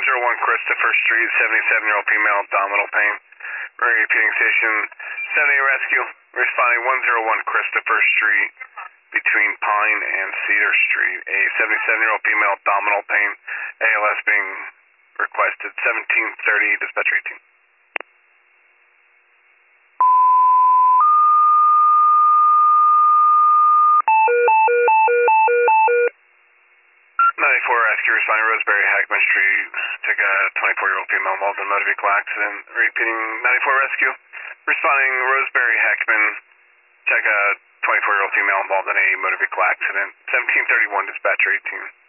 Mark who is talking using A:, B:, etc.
A: 101 Christopher Street, 77-year-old female, abdominal pain. Repeating station 78 rescue. Responding 101 Christopher Street between Pine and Cedar Street. A 77-year-old female, abdominal pain. ALS being requested. 1730, dispatcher 18. 94 rescue responding Roseberry Hackman Street. Check a 24-year-old female involved in motor vehicle accident. Repeating 94 rescue. Responding Roseberry Hackman. Check a 24-year-old female involved in a motor vehicle accident. 1731 dispatcher 18.